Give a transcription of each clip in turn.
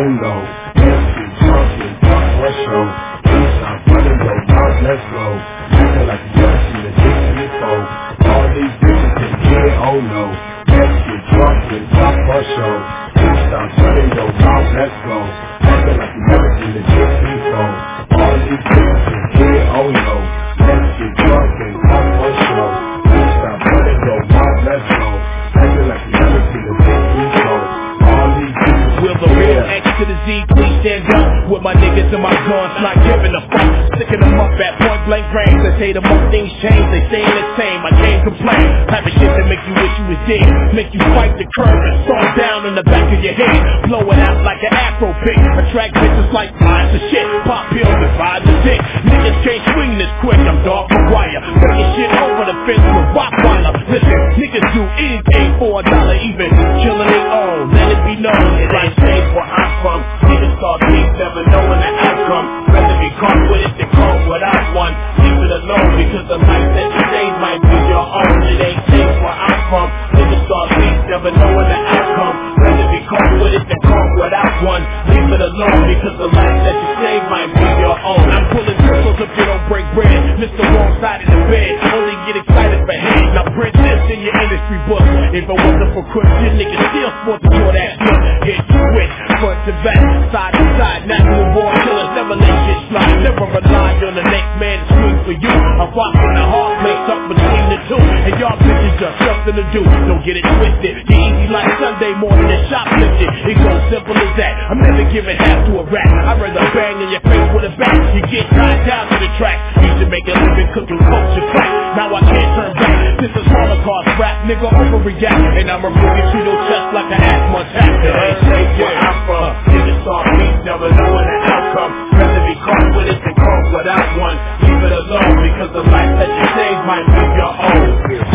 oh no. Let's get drunk and fuck for show. Please stop running your mouth, let's go. Acting like you never seen a dick before. All these bitches can get it, oh no. Let's get drunk and fuck for show. Please stop running your mouth, let's go. Acting like you never seen a dick before. All these bitches can get it, oh no. Let's get drunk and fuck for show. Please stop running your mouth, let's go. Acting like you never seen a dick before. All these bitches will the real X to the Z, please stand up. With my niggas and my guns, not giving a fuck. Sticking them up at point blank range. They say the more things change, they stay the same. I can't complain. Type of shit that make you wish you was dead. Make you fight the curve and storm down in the back of your head. Blow it out like an afro pick. Attract bitches like pies of shit. Pop pills and vibes of dick. Niggas can't swing this quick. I'm Dark McGuire. Breaking shit over the fence with Rottweiler. Listen, niggas do anything for $1 even. Killing their own. Let it be known. It ain't safe where I'm from. Niggas start beef, never knowing the outcome. Rather be caught with it than caught without one. Leave it alone because the life that you save might be your own. It ain't safe where I'm from. Niggas start beef, never knowing the outcome. Rather be caught with it than caught without one. Leave it alone because the life that you save might be your own. I'm pulling pistols if you don't break bread. Miss the wrong side of the bed. Only get excited for head. Now print this in your industry book. If it wasn't for Christian, niggas still sport to draw that shit. Get switched, front to back, side to side. Natural born killers never let shit slide. Never relied on the next man to swing for you. I'm watching the heart mix up between the two. And y'all bitches just something to do. Don't get it twisted. You easy like Sunday morning and shoplifting. It goes simple as that. I'm never giving half to a rat. I'd rather bang in your face with a bat. You get tied down to the track. Used to make a living cooking coach and crack. Now I can't turn back. This is Holocaust rap. Nigga overreact. And I'ma bring it to your chest like an asthma attack. It ain't safe where I'm from. Niggas start beef, never knowing the outcome. Rather be caught with it than caught without one. Leave it alone because the life that you save might be your own.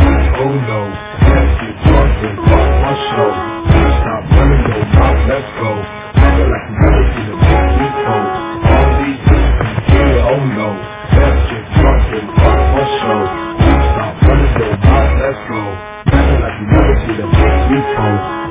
oh no. Let's get drunk and fuck for show. Please stop running your mouth, let's go. Acting like you never seen a dick before. All these bitches can get it, oh no. Let's get drunk and fuck for show. Please stop running your mouth, let's go. Acting like you never seen a dick before.